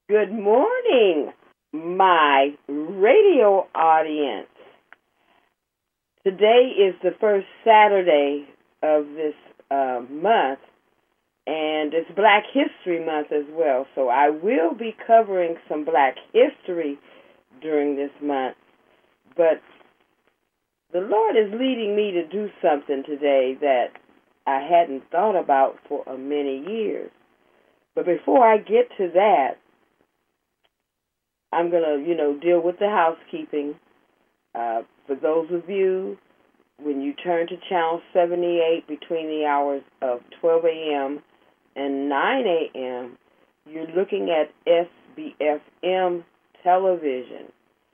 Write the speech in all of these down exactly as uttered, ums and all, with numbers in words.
Good morning, my radio audience. Today is the first Saturday of this uh, month, and it's Black History Month as well, so I will be covering some Black history during this month, but the Lord is leading me to do something today that I hadn't thought about for uh, many years. But before I get to that, I'm going to, you know, deal with the housekeeping. Uh, for those of you, when you turn to Channel seventy-eight between the hours of twelve a.m. and nine a.m., you're looking at S B F M television.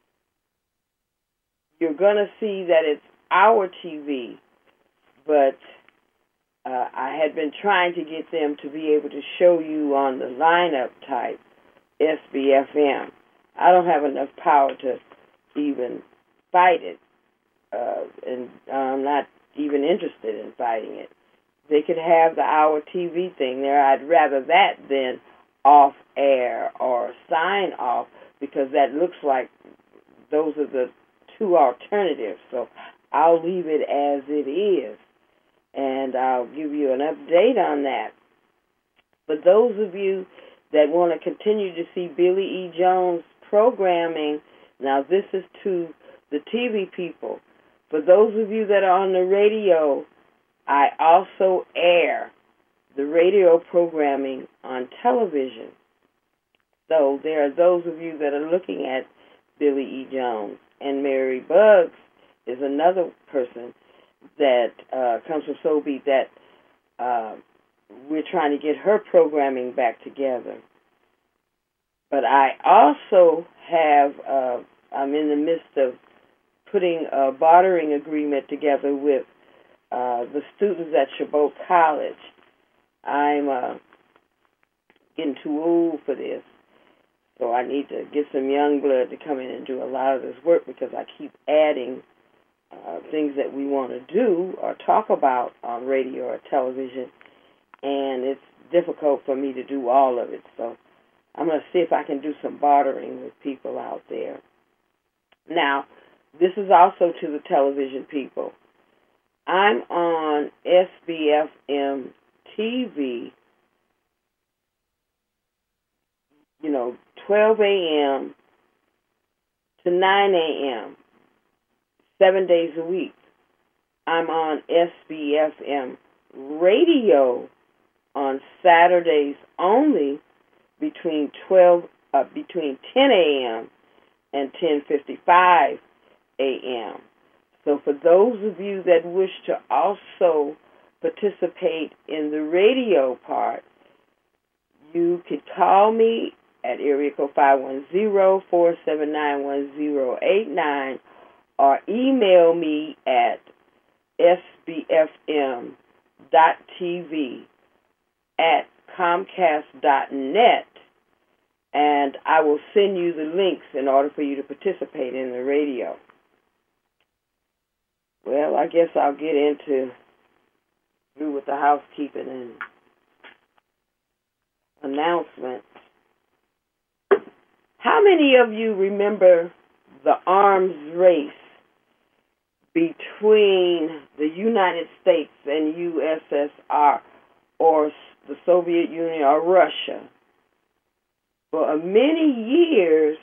You're going to see that it's our T V, but uh, I had been trying to get them to be able to show you on the lineup type S B F M. I don't have enough power to even fight it, uh, and I'm not even interested in fighting it. They could have the Our T V thing there. I'd rather that than off air or sign off, because that looks like those are the two alternatives. So I'll leave it as it is, and I'll give you an update on that. For those of you that want to continue to see Billy E. Jones programming, now this is to the T V people. For those of you that are on the radio, I also air the radio programming on television. So there are those of you that are looking at Billy E. Jones. And Mary Buggs is another person that uh, comes from Soul Beat that uh, we're trying to get her programming back together. But I also have, uh, I'm in the midst of putting a bartering agreement together with uh, the students at Chabot College. I'm uh, getting too old for this, so I need to get some young blood to come in and do a lot of this work, because I keep adding uh, things that we want to do or talk about on radio or television, and it's difficult for me to do all of it. So I'm going to see if I can do some bartering with people out there. Now, this is also to the television people. I'm on S B F M T V, you know, twelve a.m. to nine a.m., seven days a week. I'm on S B F M radio on Saturdays only between twelve uh, between ten a.m. and ten fifty-five a.m. So for those of you that wish to also participate in the radio part, you could call me at area code five one zero, four seven nine, one zero eight nine or email me at s b f m dot t v at comcast dot net, and I will send you the links in order for you to participate in the radio. Well, I guess I'll get into through with the housekeeping and announcements. How many of you remember the arms race between the United States and U S S R, or the Soviet Union, or Russia? For many years,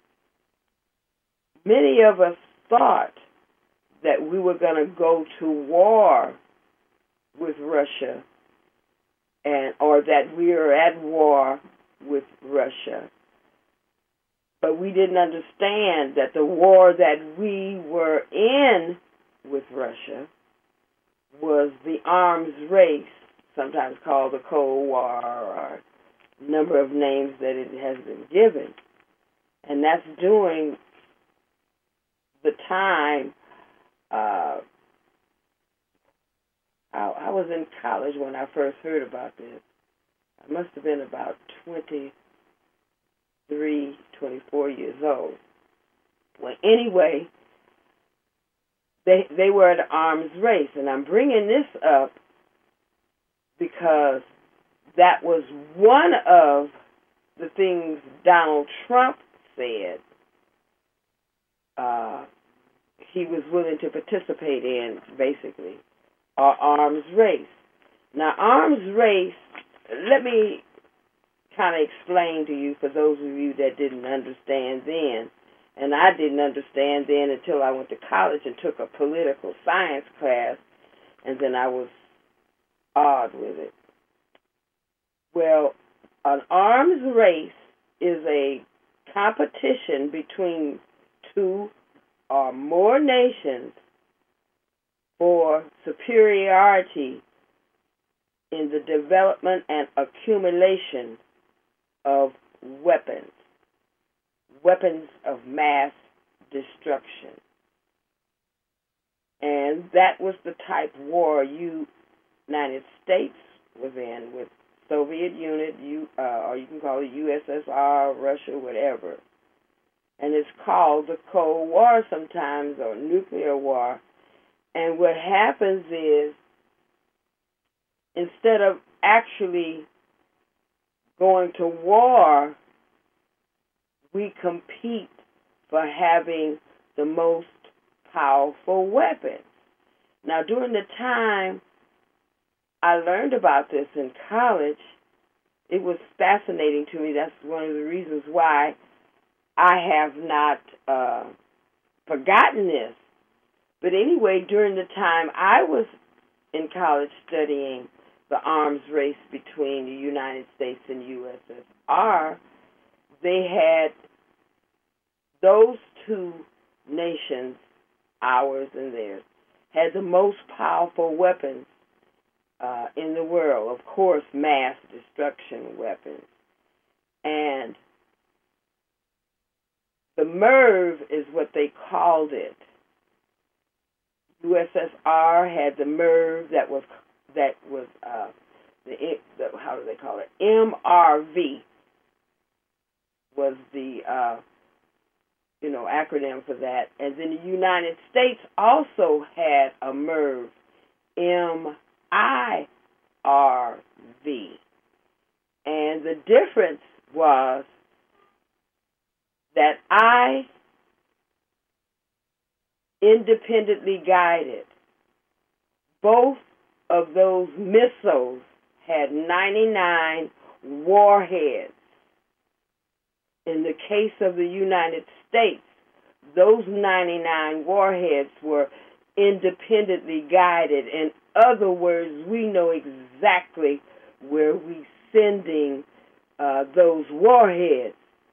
many of us thought that we were going to go to war with Russia, and or that we are at war with Russia. But we didn't understand that the war that we were in with Russia was the arms race, sometimes called the Cold War, or a number of names that it has been given. And that's during the time uh, I, I was in college when I first heard about this. I must have been about twenty-three, twenty-four years old. Well, anyway, they they were at arms race, and I'm bringing this up because that was one of the things Donald Trump said, uh, he was willing to participate in, basically, are arms race. Now, arms race, let me kind of explain to you, for those of you that didn't understand then, and I didn't understand then until I went to college and took a political science class, and then I was awed with it. Well, an arms race is a competition between two or more nations for superiority in the development and accumulation of weapons, weapons of mass destruction. And that was the type war you United States was in with Soviet Union, you, uh, or you can call it U S S R, Russia, whatever. And it's called the Cold War sometimes, or nuclear war. And what happens is, instead of actually going to war, we compete for having the most powerful weapons. Now, during the time I learned about this in college, it was fascinating to me. That's one of the reasons why I have not uh, forgotten this. But anyway, during the time I was in college studying the arms race between the United States and U S S R, they had those two nations, ours and theirs, had the most powerful weapons uh, in the world. Of course, mass destruction weapons. And the MERV is what they called it. U S S R had the MERV that was that was uh, the, the how do they call it? M R V was the uh, you know acronym for that, and then the United States also had a MERV, M I R V, and the difference was that I independently guided. Both of those missiles had ninety-nine warheads. In the case of the United States, those ninety-nine warheads were independently guided. In other words, we know exactly where we're sending uh, those warheads.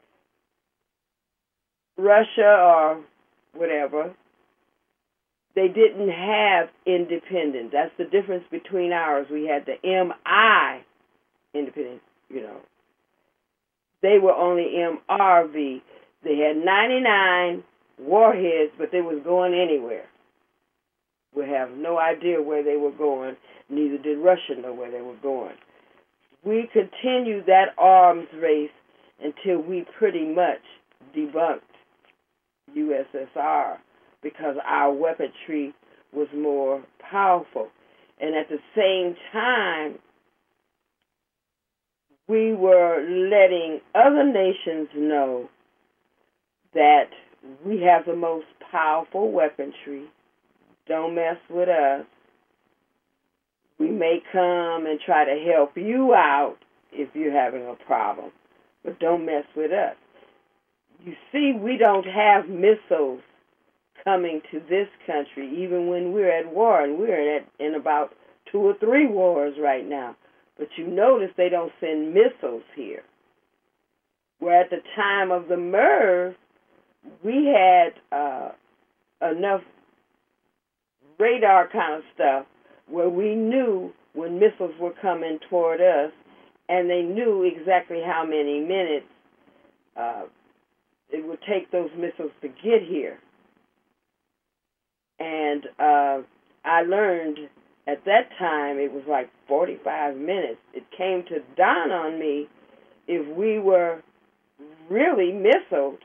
Russia or whatever, they didn't have independent. That's the difference between ours. We had the M I independent, you know. They were only M R V. They had ninety-nine warheads, but they was going anywhere. We have no idea where they were going. Neither did Russia know where they were going. We continued that arms race until we pretty much debunked U S S R, because our weaponry was more powerful. And at the same time, we were letting other nations know that we have the most powerful weaponry. Don't mess with us. We may come and try to help you out if you're having a problem, but don't mess with us. You see, we don't have missiles coming to this country, even when we're at war, and we're at, in about two or three wars right now. But you notice they don't send missiles here. Where at the time of the MERV, we had uh, enough radar kind of stuff where we knew when missiles were coming toward us, and they knew exactly how many minutes uh, it would take those missiles to get here. And uh, I learned at that time it was like forty-five minutes. It came to dawn on me, if we were really missiled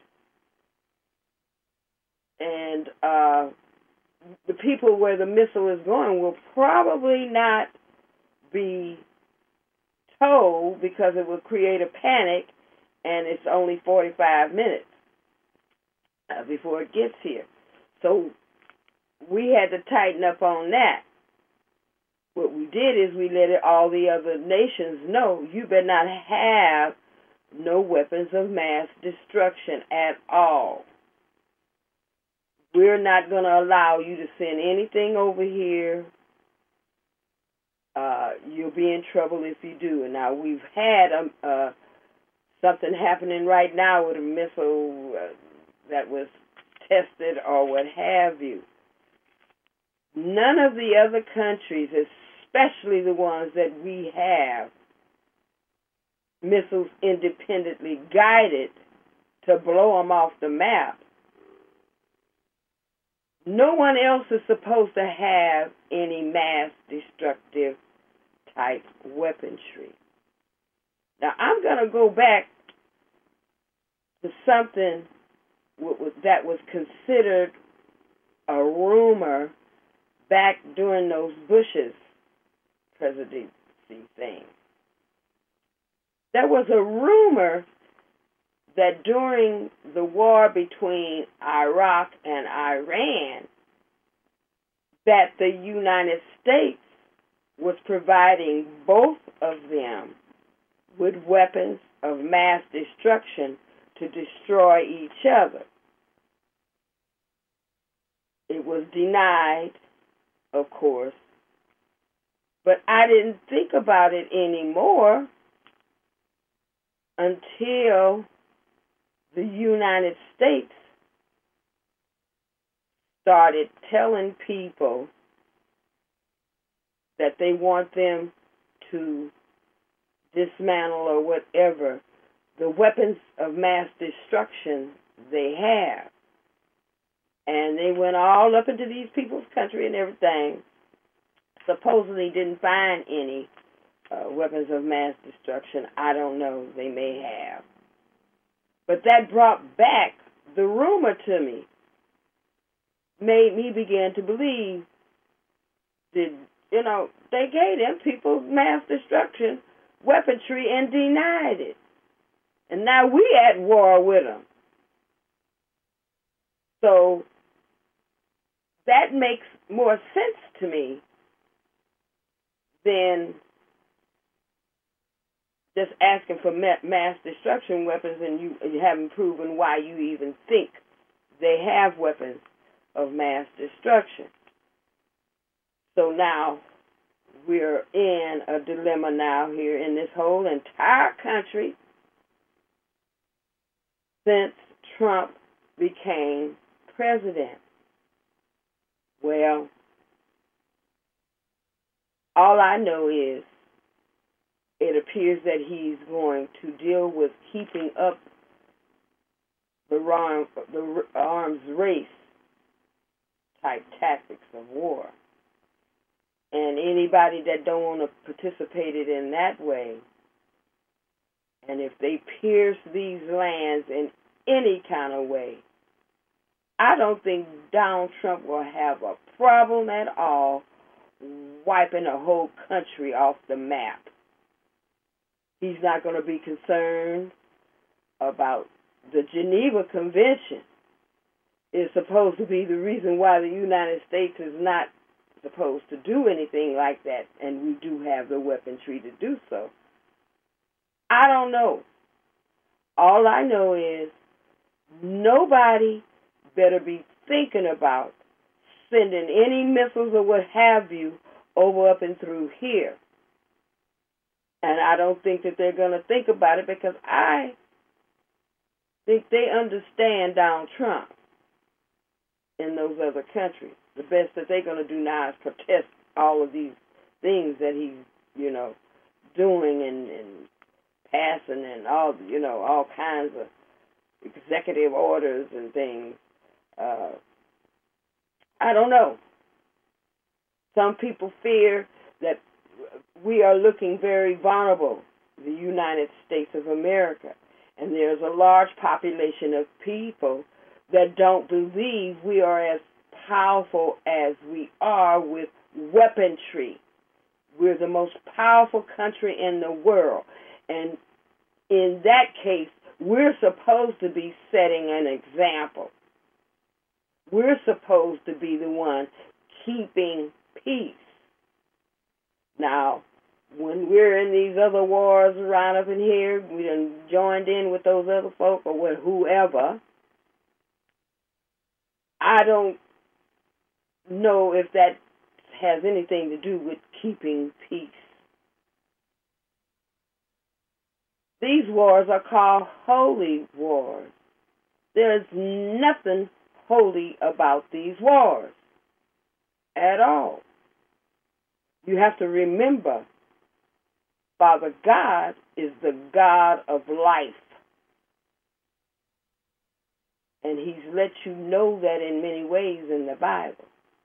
and uh, the people where the missile is going will probably not be told, because it will create a panic, and it's only forty-five minutes uh, before it gets here. So we had to tighten up on that. What we did is we let it, all the other nations know, you better not have no weapons of mass destruction at all. We're not going to allow you to send anything over here. Uh, you'll be in trouble if you do. And now we've had um, uh, something happening right now with a missile uh, that was tested or what have you. None of the other countries, especially the ones that we have missiles independently guided to blow them off the map, no one else is supposed to have any mass destructive type weaponry. Now, I'm going to go back to something that was considered a rumor back during those Bush's presidency thing. There was a rumor that during the war between Iraq and Iran, that the United States was providing both of them with weapons of mass destruction to destroy each other. It was denied, of course, but I didn't think about it anymore until the United States started telling people that they want them to dismantle or whatever the weapons of mass destruction they have. And they went all up into these people's country and everything. Supposedly didn't find any uh, weapons of mass destruction. I don't know. They may have. But that brought back the rumor to me. Made me begin to believe that, you know, they gave them people mass destruction weaponry and denied it. And now we at war with them. So that makes more sense to me than just asking for mass destruction weapons and you, you haven't proven why you even think they have weapons of mass destruction. So now we're in a dilemma now here in this whole entire country since Trump became president. Well, all I know is it appears that he's going to deal with keeping up the, arm, the arms race type tactics of war. And anybody that don't want to participate in that way, and if they pierce these lands in any kind of way, I don't think Donald Trump will have a problem at all wiping a whole country off the map. He's not going to be concerned about the Geneva Convention. Is supposed to be the reason why the United States is not supposed to do anything like that, and we do have the weaponry to do so. I don't know. All I know is nobody better be thinking about sending any missiles or what have you over up and through here. And I don't think that they're going to think about it because I think they understand Donald Trump in those other countries. The best that they're going to do now is protest all of these things that he's, you know, doing and, and passing and all, you know, all kinds of executive orders and things. Uh, I don't know. Some people fear that we are looking very vulnerable, the United States of America, and there's a large population of people that don't believe we are as powerful as we are with weaponry. We're the most powerful country in the world, and in that case, we're supposed to be setting an example. We're supposed to be the one keeping peace. Now, when we're in these other wars around up in here, we done joined in with those other folk or with whoever, I don't know if that has anything to do with keeping peace. These wars are called holy wars. There's nothing holy about these wars at all. You have to remember, Father God is the God of life. And he's let you know that in many ways in the Bible.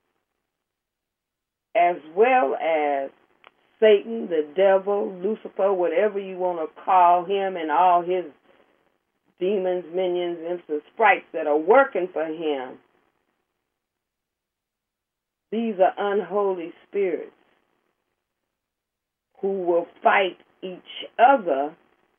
As well as Satan, the devil, Lucifer, whatever you want to call him, and all his demons, minions, imps, and sprites that are working for him. These are unholy spirits who will fight each other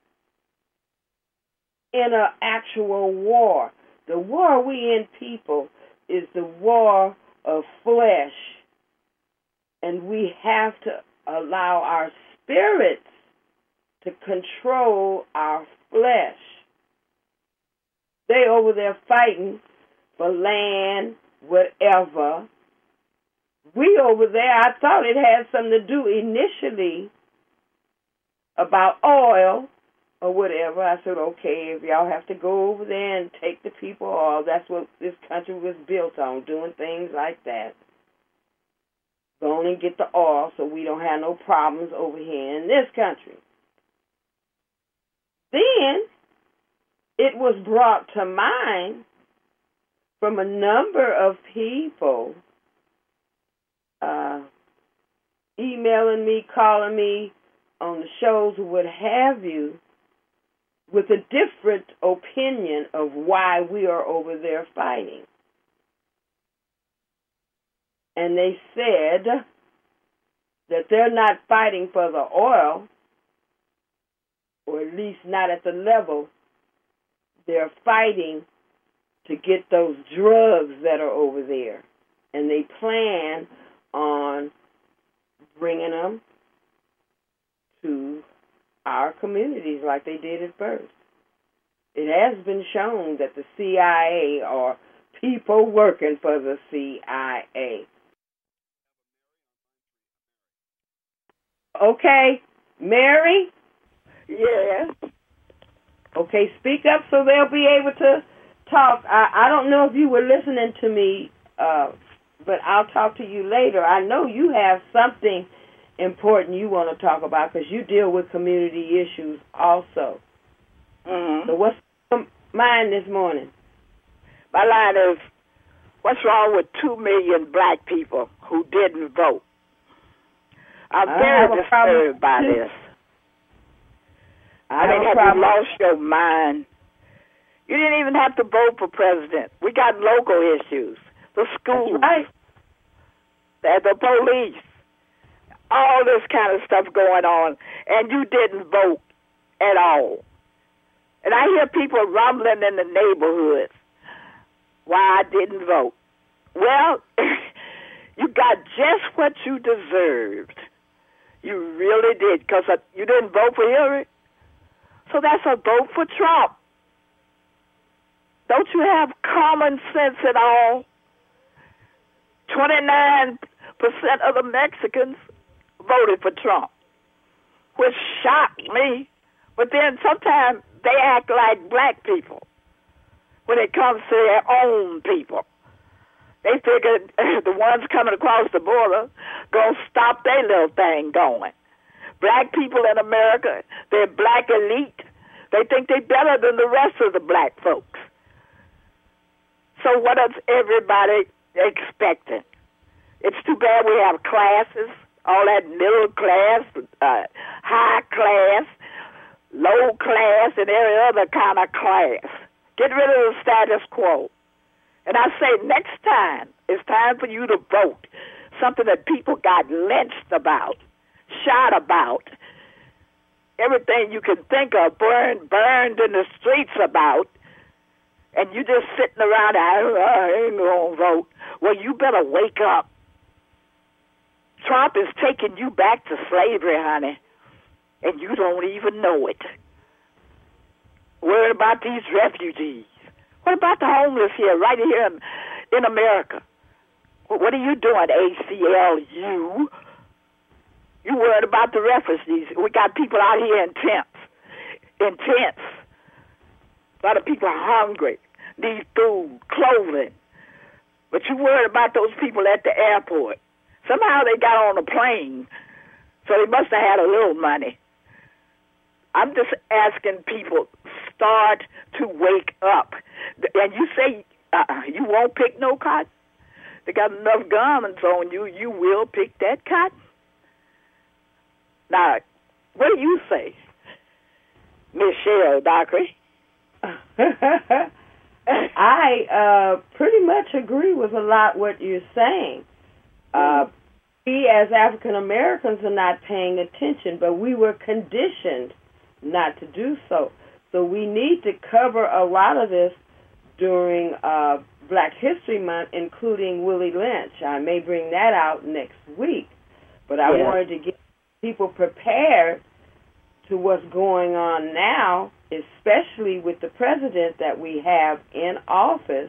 in an actual war. The war we in, people, is the war of flesh. And we have to allow our spirits to control our flesh. They over there fighting for land, whatever. We over there, I thought it had something to do initially about oil or whatever. I said, okay, if y'all have to go over there and take the people oil, that's what this country was built on, doing things like that. Go on and get the oil so we don't have no problems over here in this country. Then it was brought to mind from a number of people uh, emailing me, calling me on the shows or what have you, with a different opinion of why we are over there fighting. And they said that they're not fighting for the oil, or at least not at the level. They're fighting to get those drugs that are over there. And they plan on bringing them to our communities like they did at first. It has been shown that the C I A are people working for the C I A. Okay, Mary? Yeah. Okay, speak up so they'll be able to talk. I, I don't know if you were listening to me, uh, but I'll talk to you later. I know you have something important you want to talk about because you deal with community issues also. Mm-hmm. So what's on mind this morning? My line is, what's wrong with two million black people who didn't vote? I'm I very disturbed by too. this. I, I mean, have problem. you lost your mind? You didn't even have to vote for president. We got local issues. The schools. That's right. The, the police. All this kind of stuff going on. And you didn't vote at all. And I hear people rumbling in the neighborhoods why I didn't vote. Well, you got just what you deserved. You really did, because you didn't vote for Hillary. So that's a vote for Trump. Don't you have common sense at all? twenty-nine percent of the Mexicans voted for Trump, which shocked me. But then sometimes they act like black people when it comes to their own people. They figured the ones coming across the border going to stop their little thing going. Black people in America, they're black elite. They think they're better than the rest of the black folks. So what is everybody expecting? It's too bad we have classes, all that middle class, uh, high class, low class, and every other kind of class. Get rid of the status quo. And I say next time, it's time for you to vote. Something that people got lynched about, shot about, everything you can think of burned, burned in the streets about, and you just sitting around, I, I ain't gonna vote. Well, you better wake up. Trump is taking you back to slavery, honey, and you don't even know it. Worried about these refugees. What about the homeless here, right here in, in America? What are you doing, A C L U? You worried about the refugees. We got people out here in tents. In tents. A lot of people are hungry, need food, clothing. But you worried about those people at the airport. Somehow they got on a plane, so they must have had a little money. I'm just asking people, start to wake up. And you say uh, you won't pick no cotton? They got enough garments on you, you will pick that cotton? Now, what do you say, Michelle Dockery? I uh, pretty much agree with a lot what you're saying. Uh, we as African Americans are not paying attention, but we were conditioned not to do so. So we need to cover a lot of this during uh, Black History Month, including Willie Lynch. I may bring that out next week, but I yeah. wanted to get people prepared to what's going on now, especially with the president that we have in office.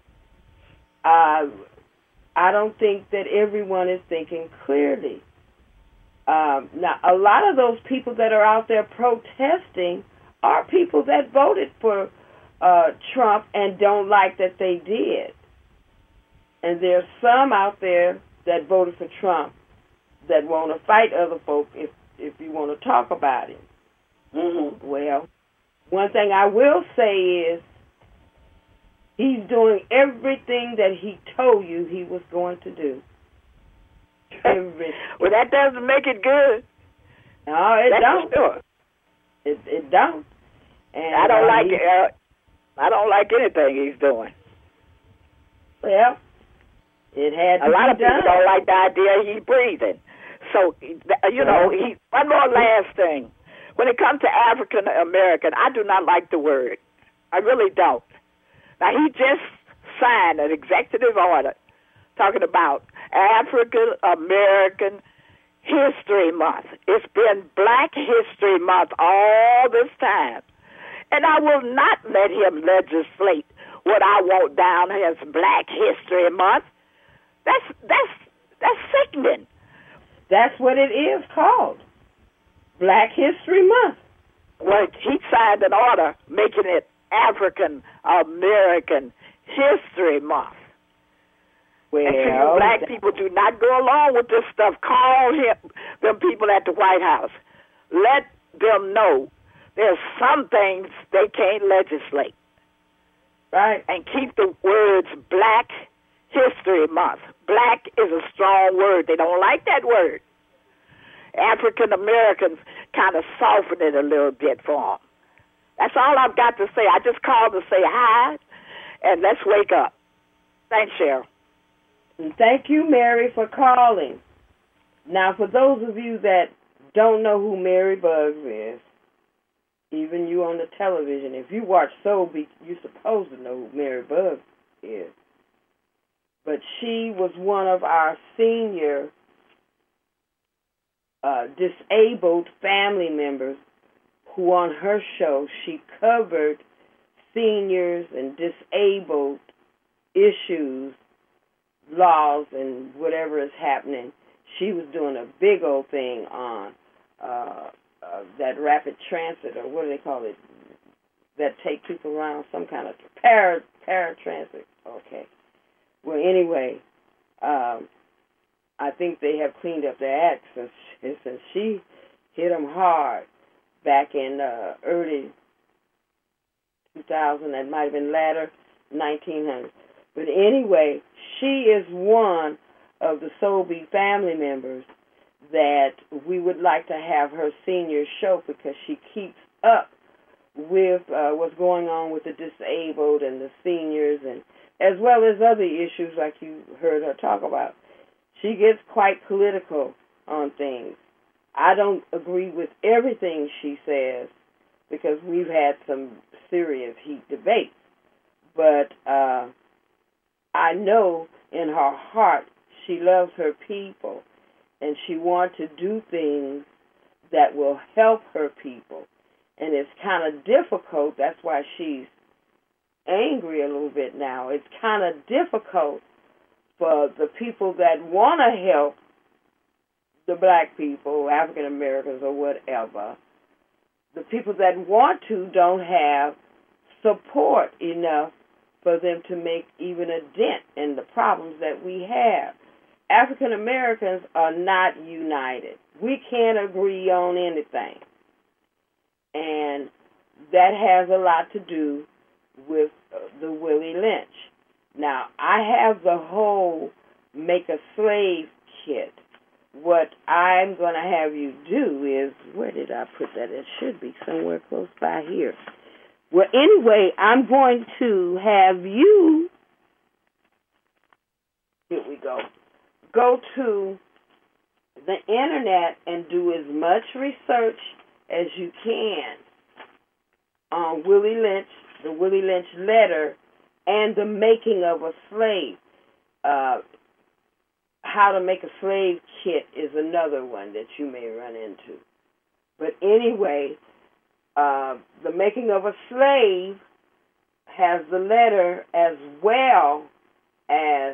Uh, I don't think that everyone is thinking clearly. Um, now, a lot of those people that are out there protesting are people that voted for uh, Trump and don't like that they did. And there's some out there that voted for Trump that want to fight other folk if, if you want to talk about him. Mm-hmm. Well, one thing I will say is he's doing everything that he told you he was going to do. Everything. Well, that doesn't make it good. No, it That's don't. For sure. It it don't. And I don't uh, like he, it. Uh, I don't like anything he's doing. Well, it had to A lot be of people done. don't like the idea he's breathing. So, you know, he, one more last thing. When it comes to African American, I do not like the word. I really don't. Now, he just signed an executive order talking about African American History Month. It's been Black History Month all this time. And I will not let him legislate what I want down as Black History Month. That's that's that's sickening. That's what it is called, Black History Month. Well, he signed an order making it African American History Month. Well, and you black people do not go along with this stuff. Call him, them people at the White House. Let them know there's some things they can't legislate. Right. And keep the words Black History Month. Black is a strong word. They don't like that word. African Americans kind of soften it a little bit for them. That's all I've got to say. I just called to say hi, and let's wake up. Thanks, Cheryl. And thank you, Mary, for calling. Now, for those of you that don't know who Mary Buggs is, even you on the television, if you watch Soul Beat, you're supposed to know who Mary Buggs is. But she was one of our senior uh, disabled family members who on her show, she covered seniors and disabled issues, laws, and whatever is happening. She was doing a big old thing on uh, uh, that rapid transit, or what do they call it, that take people around, some kind of para, paratransit. Okay. Well, anyway, um, I think they have cleaned up their act since, since she hit them hard back in uh, early two thousand. That might have been latter nineteen hundreds. But anyway, she is one of the Sobey family members that we would like to have her senior show because she keeps up with uh, what's going on with the disabled and the seniors, and as well as other issues like you heard her talk about. She gets quite political on things. I don't agree with everything she says because we've had some serious heat debates. But uh, I know in her heart she loves her people and she wants to do things that will help her people. And it's kind of difficult. That's why she's angry a little bit now. It's kind of difficult for the people that want to help the black people, African Americans or whatever. The people that want to don't have support enough for them to make even a dent in the problems that we have. African Americans are not united. We can't agree on anything. And that has a lot to do with the Willie Lynch. Now, I have the whole Make a Slave kit. What I'm going to have you do is, where did I put that? It should be somewhere close by here. Well, anyway, I'm going to have you, here we go, go to the internet and do as much research as you can on Willie Lynch, the Willie Lynch letter, and the making of a slave. Uh, how to make a slave kit is another one that you may run into. But anyway, uh, the making of a slave has the letter as well as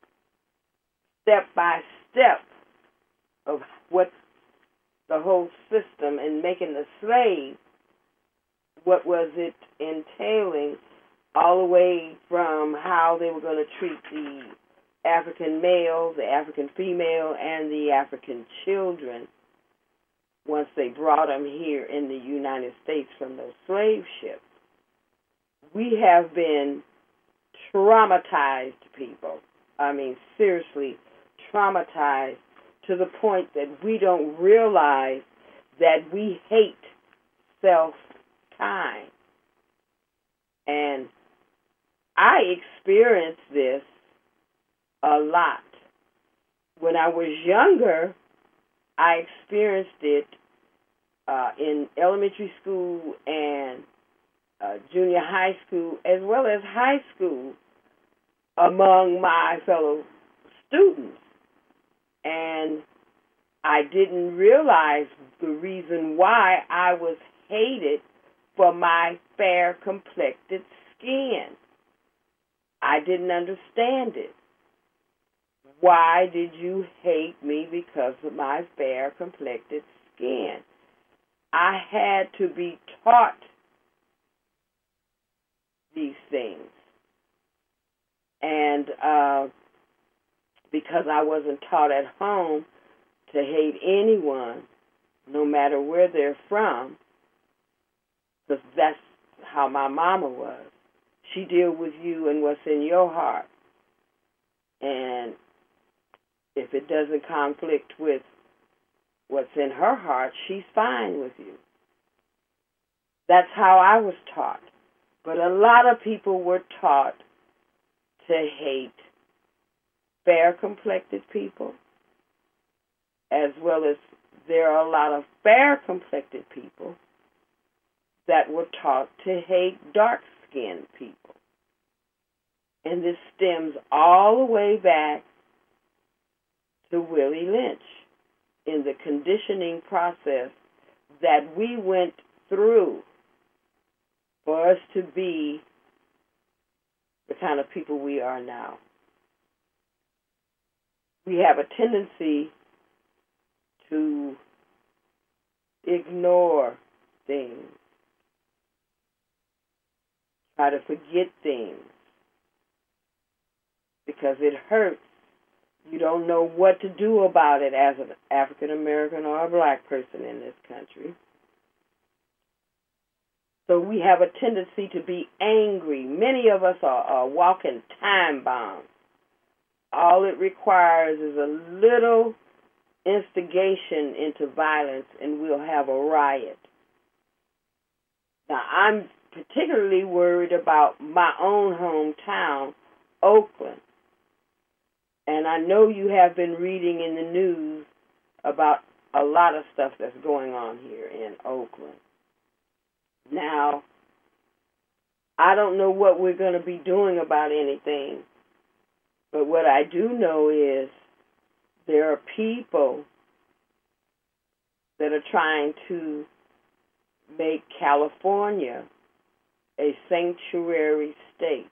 step-by-step of what the whole system in making the slave, what was it entailing, all the way from how they were going to treat the African male, the African female, and the African children once they brought them here in the United States from those slave ships. We have been traumatized people. I mean, seriously, traumatized to the point that we don't realize that we hate self-kind. And I experienced this a lot. When I was younger, I experienced it uh, in elementary school and uh, junior high school, as well as high school, among my fellow students. And I didn't realize the reason why I was hated for my fair-complected skin. I didn't understand it. Why did you hate me because of my fair-complected skin? I had to be taught these things. And uh, because I wasn't taught at home to hate anyone, no matter where they're from, because that's how my mama was. She deal with you and what's in your heart. And if it doesn't conflict with what's in her heart, she's fine with you. That's how I was taught. But a lot of people were taught to hate fair-complected people, as well as there are a lot of fair-complected people that were taught to hate dark-skinned people. And this stems all the way back to Willie Lynch in the conditioning process that we went through for us to be the kind of people we are now. We have a tendency to ignore things, try to forget things, because it hurts. You don't know what to do about it as an African American or a black person in this country. So we have a tendency to be angry. Many of us are, are walking time bombs. All it requires is a little instigation into violence, and we'll have a riot. Now, I'm particularly worried about my own hometown, Oakland. And I know you have been reading in the news about a lot of stuff that's going on here in Oakland. Now, I don't know what we're going to be doing about anything, but what I do know is there are people that are trying to make California a sanctuary state.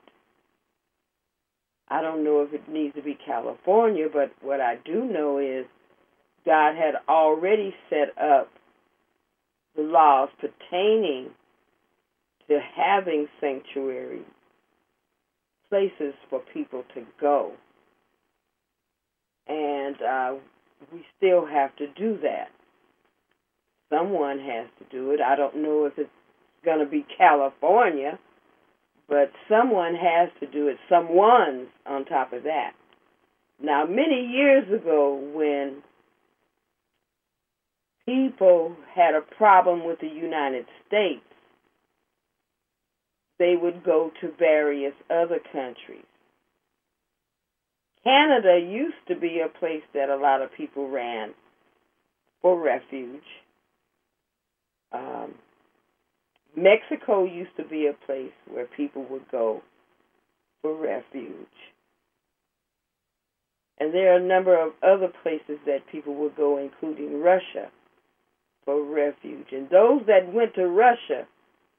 I don't know if it needs to be California, but what I do know is God had already set up the laws pertaining to having sanctuary places for people to go. And uh, we still have to do that. Someone has to do it. I don't know if it's going to be California, but someone has to do it. Someone's on top of that. Now, many years ago, when people had a problem with the United States, they would go to various other countries. Canada used to be a place that a lot of people ran for refuge. Um, Mexico used to be a place where people would go for refuge. And there are a number of other places that people would go, including Russia, for refuge. And those that went to Russia,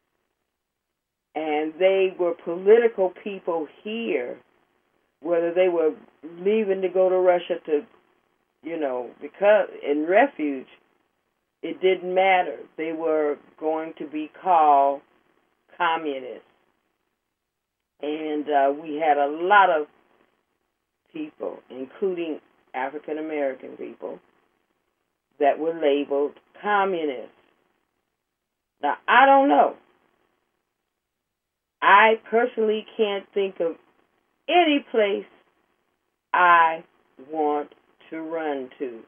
and they were political people here, whether they were leaving to go to Russia to, you know, because in refuge, it didn't matter. They were going to be called communists. And uh, we had a lot of people, including African American people, that were labeled communists. Now, I don't know. I personally can't think of any place I want to run to.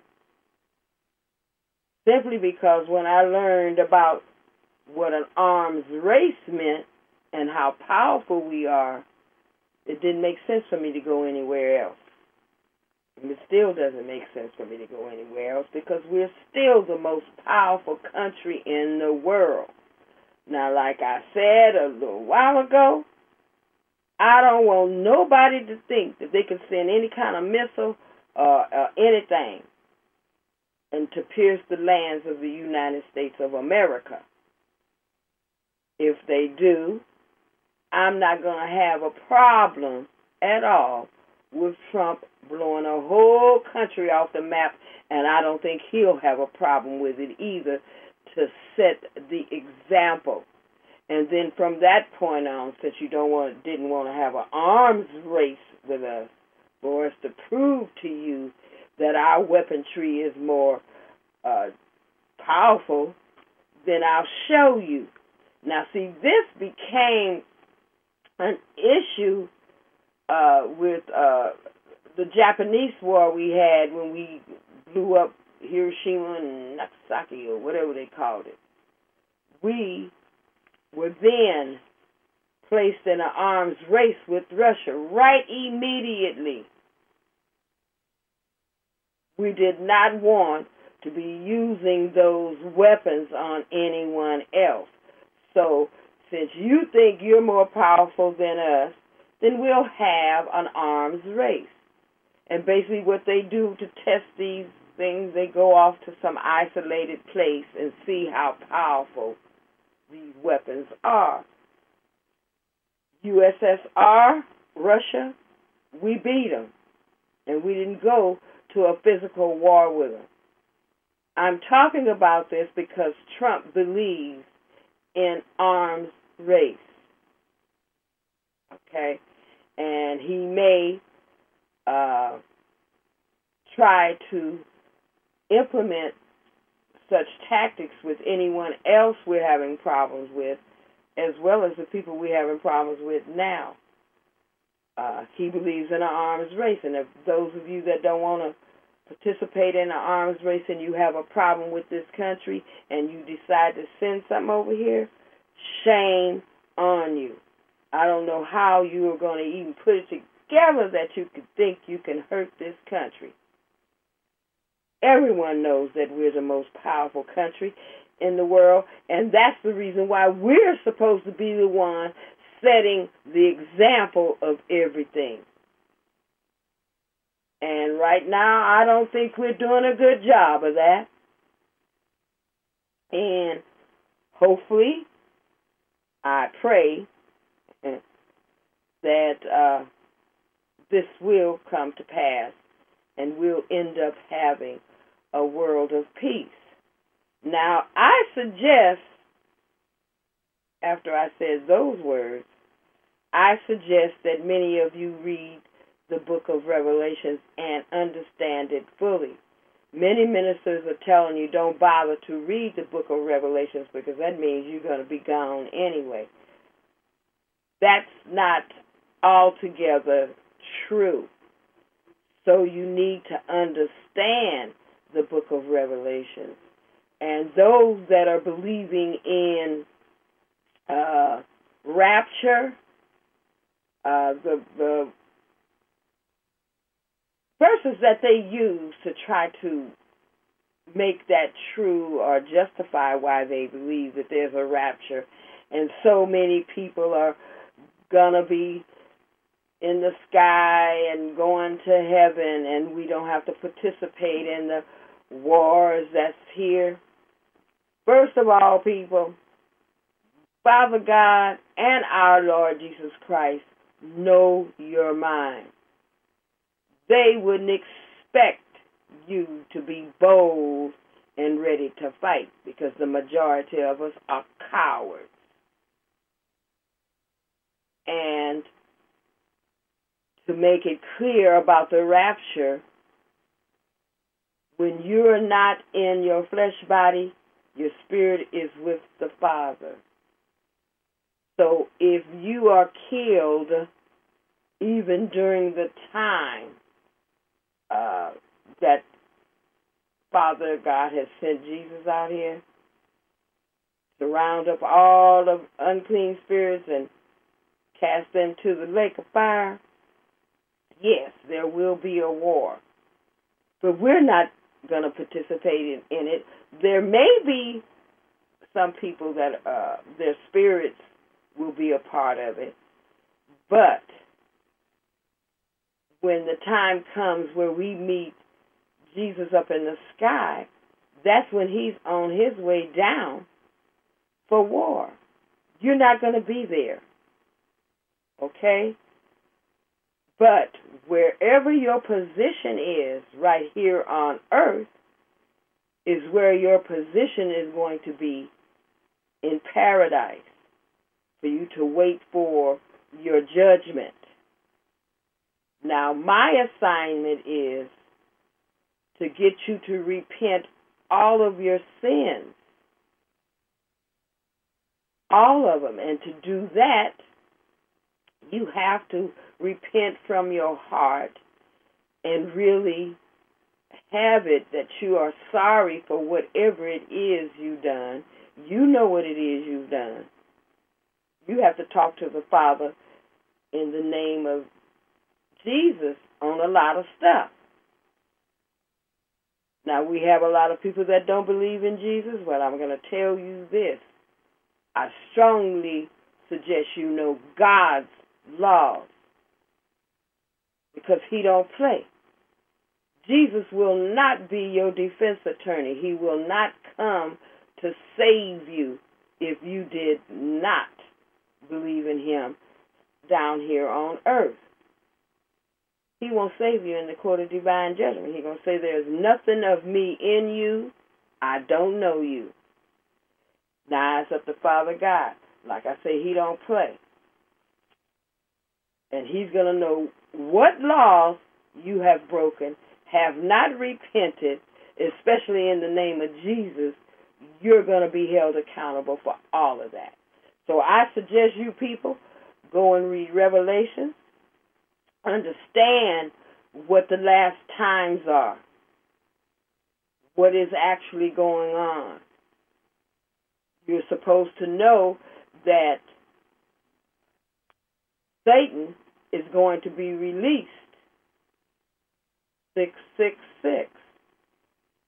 Simply because when I learned about what an arms race meant and how powerful we are, it didn't make sense for me to go anywhere else. And it still doesn't make sense for me to go anywhere else because we're still the most powerful country in the world. Now, like I said a little while ago, I don't want nobody to think that they can send any kind of missile or uh, anything and to pierce the lands of the United States of America. If they do, I'm not going to have a problem at all with Trump blowing a whole country off the map, and I don't think he'll have a problem with it either, to set the example. And then from that point on, since you don't want, didn't want to have an arms race with us, for us to prove to you that our weaponry is more uh, powerful, then I'll show you. Now, see, this became an issue uh, with uh, the Japanese war we had when we blew up Hiroshima and Nagasaki, or whatever they called it. We were then placed in an arms race with Russia right immediately. We did not want to be using those weapons on anyone else. So, since you think you're more powerful than us, then we'll have an arms race. And basically what they do to test these things, they go off to some isolated place and see how powerful these weapons are. U S S R, Russia, we beat them. And we didn't go to a physical war with them. I'm talking about this because Trump believes in arms race. Okay? And he may uh, try to implement such tactics with anyone else we're having problems with, as well as the people we're having problems with now. Uh, he believes in an arms race, and if those of you that don't want to participate in an arms race and you have a problem with this country and you decide to send something over here, shame on you. I don't know how you are going to even put it together that you could think you can hurt this country. Everyone knows that we're the most powerful country in the world, and that's the reason why we're supposed to be the one setting the example of everything. And right now, I don't think we're doing a good job of that. And hopefully, I pray that uh, this will come to pass and we'll end up having a world of peace. Now, I suggest, after I said those words, I suggest that many of you read the book of Revelations and understand it fully. Many ministers are telling you don't bother to read the book of Revelations because that means you're going to be gone anyway. That's not altogether true. So you need to understand the book of Revelations. And those that are believing in uh, rapture, uh, the, the verses that they use to try to make that true or justify why they believe that there's a rapture, and so many people are going to be in the sky and going to heaven, and we don't have to participate in the wars that's here. First of all, people, Father God and our Lord Jesus Christ know your mind. They wouldn't expect you to be bold and ready to fight because the majority of us are cowards. And to make it clear about the rapture, when you're not in your flesh body, your spirit is with the Father. So if you are killed, even during the time uh, that Father God has sent Jesus out here to round up all of unclean spirits and cast them to the lake of fire, yes, there will be a war. But we're not going to participate in, in it. There may be some people that uh, their spirits will be a part of it. But when the time comes where we meet Jesus up in the sky, that's when he's on his way down for war. You're not going to be there. Okay? But wherever your position is right here on earth is where your position is going to be in paradise for you to wait for your judgment. Now, my assignment is to get you to repent all of your sins. All of them. And to do that, you have to repent from your heart and really have it that you are sorry for whatever it is you've done. You know what it is you've done. You have to talk to the Father in the name of Jesus on a lot of stuff. Now, we have a lot of people that don't believe in Jesus. Well, I'm going to tell you this. I strongly suggest you know God's laws because he don't play. Jesus will not be your defense attorney. He will not come to save you if you did not believe in him down here on earth. He won't save you in the court of divine judgment. He's going to say, there's nothing of me in you. I don't know you. Now it's up to Father God. Like I say, he don't play. And he's going to know what laws you have broken, have not repented, especially in the name of Jesus. You're going to be held accountable for all of that. So I suggest you people go and read Revelation. Understand what the last times are. What is actually going on. You're supposed to know that Satan is going to be released. six six six.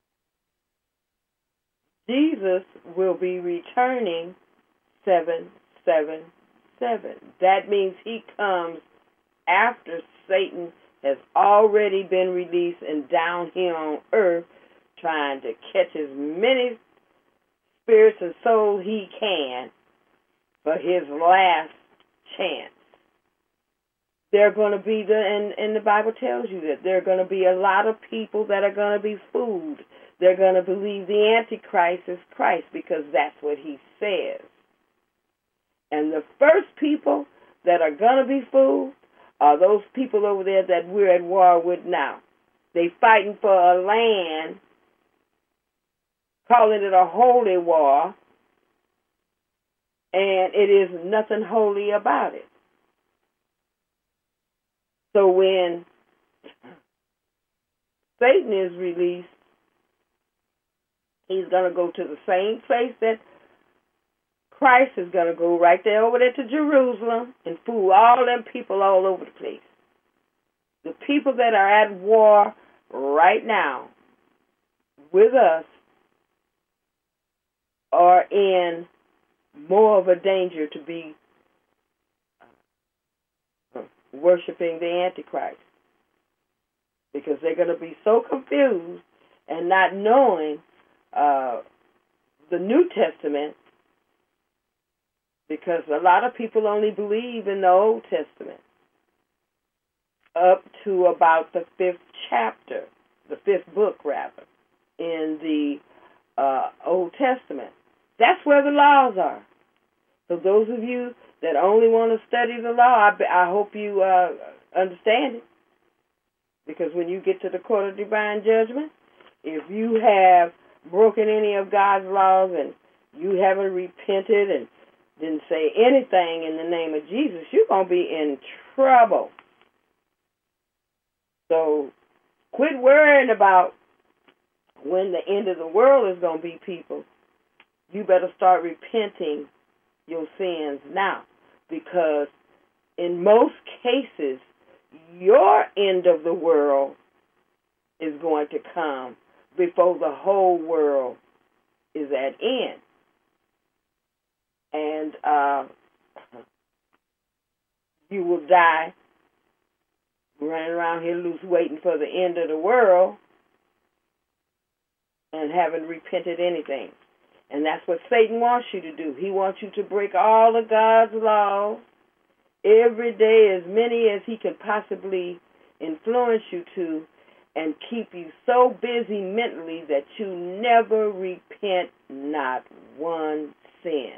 Jesus will be returning seven seven seven. That means he comes after Satan has already been released and down here on earth trying to catch as many spirits and souls he can for his last chance. They're going to be the, and, and the Bible tells you that there are going to be a lot of people that are going to be fooled. They're going to believe the Antichrist is Christ because that's what he says. And the first people that are going to be fooled are those people over there that we're at war with now. They fighting for a land, calling it a holy war, and it is nothing holy about it. So when Satan is released, he's going to go to the same place that Christ is going to go, right there over there to Jerusalem, and fool all them people all over the place. The people that are at war right now with us are in more of a danger to be worshiping the Antichrist, because they're going to be so confused and not knowing uh, the New Testament, because a lot of people only believe in the Old Testament up to about the fifth chapter, the fifth book rather, in the uh, Old Testament. That's where the laws are. So those of you that only want to study the law, I, I hope you uh, understand it. Because when you get to the court of divine judgment, if you have broken any of God's laws and you haven't repented and didn't say anything in the name of Jesus, you're going to be in trouble. So quit worrying about when the end of the world is going to be, people. You better start repenting your sins now, because in most cases, your end of the world is going to come before the whole world is at end. And uh, you will die running around here loose waiting for the end of the world and haven't repented anything. And that's what Satan wants you to do. He wants you to break all of God's laws every day, as many as he can possibly influence you to, and keep you so busy mentally that you never repent not one sin.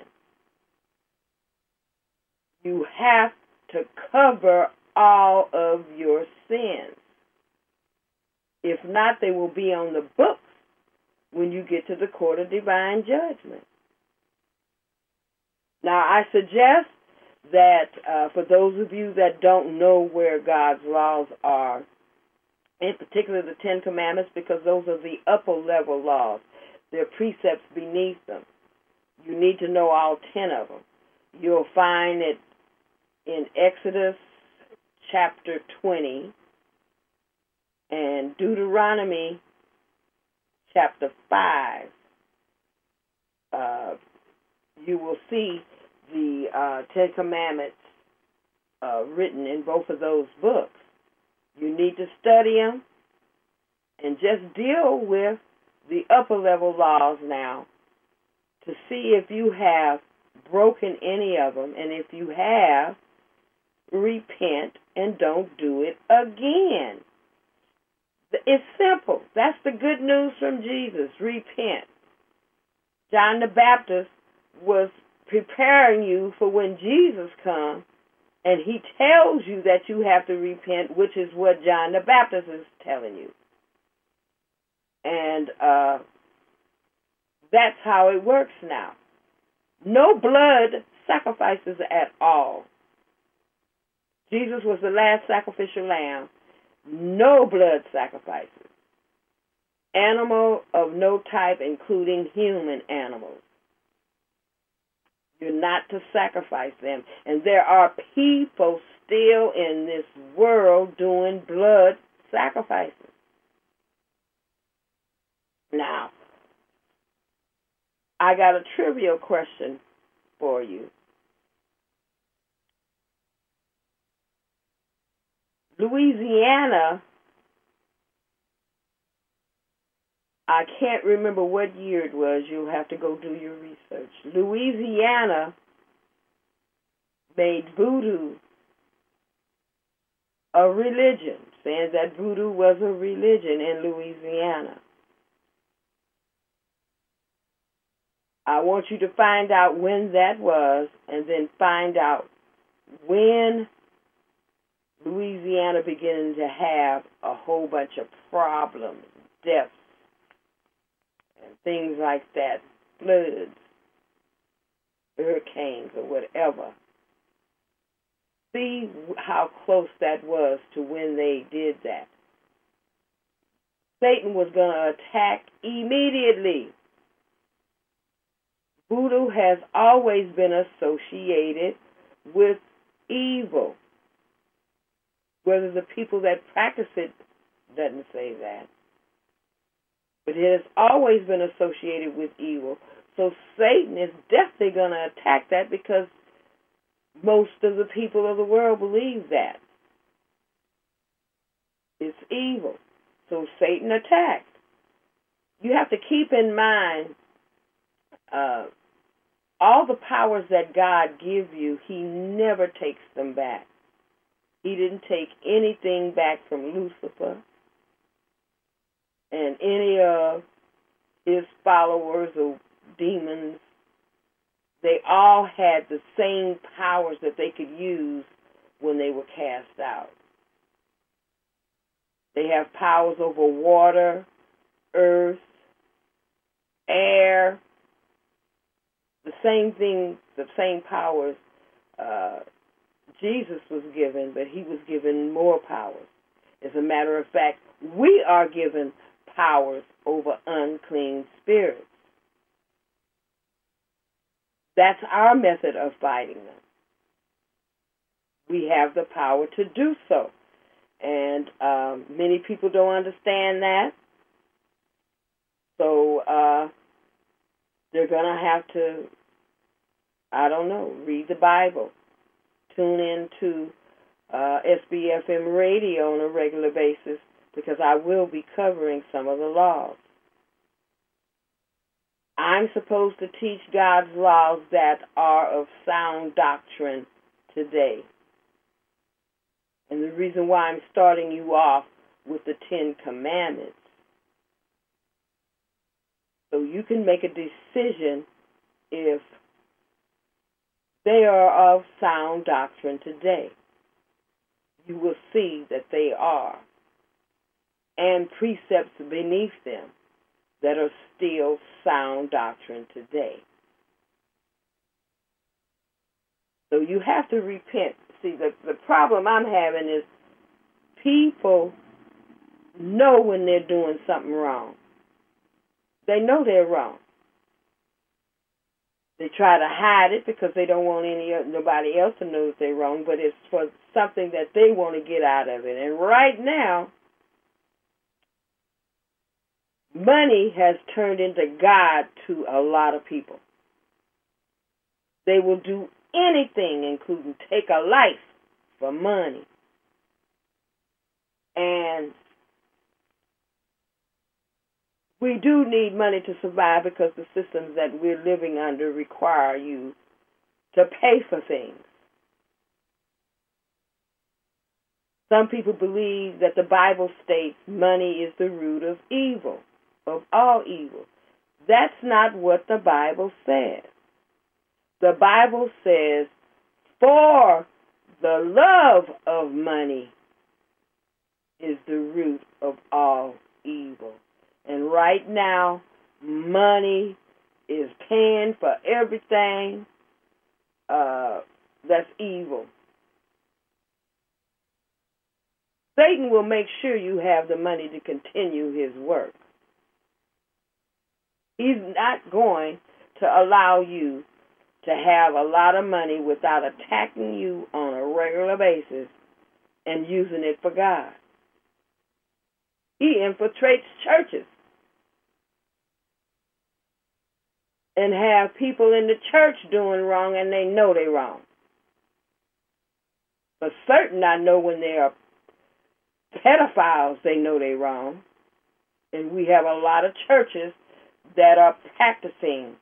You have to cover all of your sins. If not, they will be on the books when you get to the court of divine judgment. Now, I suggest that uh, for those of you that don't know where God's laws are, in particular the Ten Commandments, because those are the upper level laws, there are precepts beneath them. You need to know all ten of them. You'll find it in Exodus chapter twenty and Deuteronomy chapter five. Uh, you will see the uh, Ten Commandments uh, written in both of those books. You need to study them and just deal with the upper level laws now to see if you have broken any of them, and if you have, repent and don't do it again. It's simple. That's the good news from Jesus. Repent. John the Baptist was preparing you for when Jesus comes, and he tells you that you have to repent, which is what John the Baptist is telling you. And uh, that's how it works now. No blood sacrifices at all. Jesus was the last sacrificial lamb. No blood sacrifices. Animal of no type, including human animals. You're not to sacrifice them. And there are people still in this world doing blood sacrifices. Now, I got a trivial question for you. Louisiana, I can't remember what year it was. You'll have to go do your research. Louisiana made voodoo a religion, saying that voodoo was a religion in Louisiana. I want you to find out when that was, and then find out when Louisiana began to have a whole bunch of problems, deaths, and things like that, floods, hurricanes, or whatever. See how close that was to when they did that. Satan was going to attack immediately. Voodoo has always been associated with evil. Whether the people that practice it doesn't say that. But it has always been associated with evil. So Satan is definitely going to attack that, because most of the people of the world believe that. It's evil. So Satan attacked. You have to keep in mind uh, all the powers that God gives you, he never takes them back. He didn't take anything back from Lucifer and any of his followers or demons. They all had the same powers that they could use when they were cast out. They have powers over water, earth, air, the same thing, the same powers uh, Jesus was given, but he was given more powers. As a matter of fact, we are given powers over unclean spirits. That's our method of fighting them. We have the power to do so. And um, many people don't understand that. So uh, they're going to have to, I don't know, read the Bible. Tune in to uh, S B F M radio on a regular basis, because I will be covering some of the laws. I'm supposed to teach God's laws that are of sound doctrine today. And the reason why I'm starting you off with the Ten Commandments, so you can make a decision if they are of sound doctrine today. You will see that they are. And precepts beneath them that are still sound doctrine today. So you have to repent. See, the, the problem I'm having is people know when they're doing something wrong. They know they're wrong. They try to hide it because they don't want any nobody else to know that they're wrong, but it's for something that they want to get out of it. And right now, money has turned into God to a lot of people. They will do anything, including take a life, for money. And we do need money to survive, because the systems that we're living under require you to pay for things. Some people believe that the Bible states money is the root of evil, of all evil. That's not what the Bible says. The Bible says, for the love of money is the root of all evil. And right now, money is paying for everything uh, that's evil. Satan will make sure you have the money to continue his work. He's not going to allow you to have a lot of money without attacking you on a regular basis and using it for God. He infiltrates churches. and have people in the church doing wrong and they know they're wrong. For certain, I know when they are pedophiles, they know they're wrong. And we have a lot of churches that are practicing,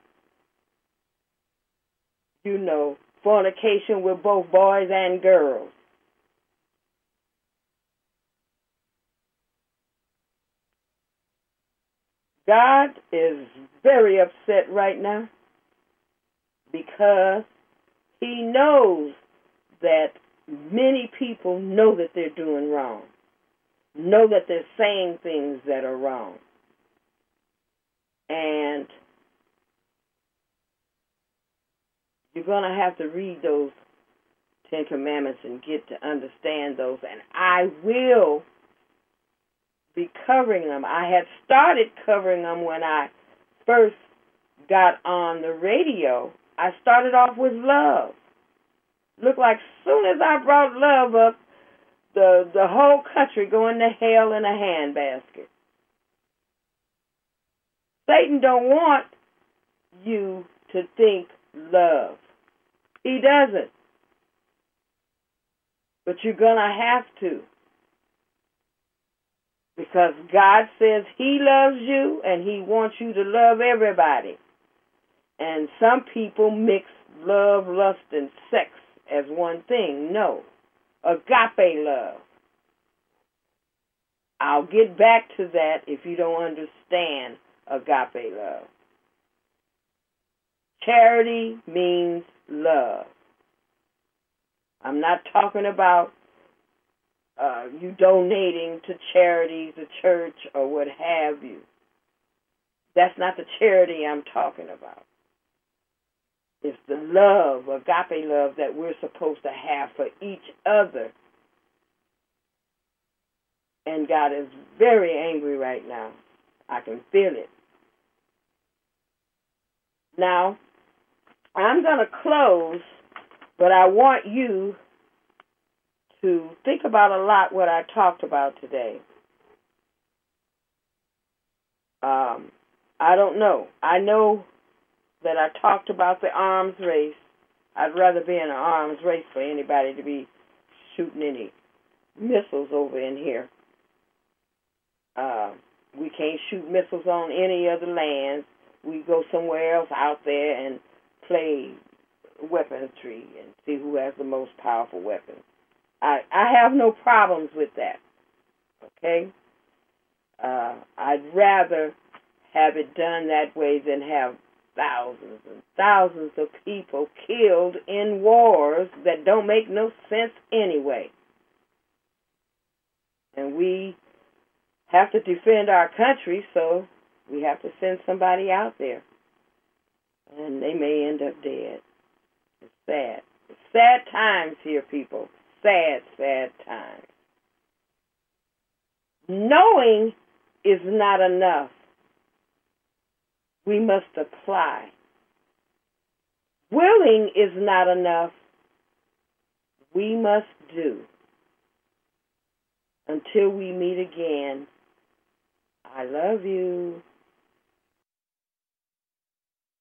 you know, fornication with both boys and girls. God is very upset right now because he knows that many people know that they're doing wrong, know that they're saying things that are wrong. And you're going to have to read those Ten Commandments and get to understand those. And I will be covering them. I had started covering them when I first got on the radio. I started off with love. Looked like as soon as I brought love up, the, the whole country going to hell in a handbasket. Satan don't want you to think love. He doesn't. But you're going to have to. Because God says he loves you and he wants you to love everybody. And some people mix love, lust, and sex as one thing. No. Agape love. I'll get back to that if you don't understand agape love. Charity means love. I'm not talking about uh, you donating to charities, a church, or what have you. That's not the charity I'm talking about. It's the love, agape love, that we're supposed to have for each other. And God is very angry right now. I can feel it. Now, I'm going to close, but I want you to think about a lot what I talked about today. Um, I don't know. I know that I talked about the arms race. I'd rather be in an arms race for anybody to be shooting any missiles over in here. Uh, we can't shoot missiles on any other lands. We go somewhere else out there and play weaponry and see who has the most powerful weapons. I, I have no problems with that, okay? Uh, I'd rather have it done that way than have thousands and thousands of people killed in wars that don't make no sense anyway. And we have to defend our country, so we have to send somebody out there. And they may end up dead. It's sad. It's sad times here, people. Sad, sad times. Knowing is not enough. We must apply. Willing is not enough. We must do. Until we meet again, I love you.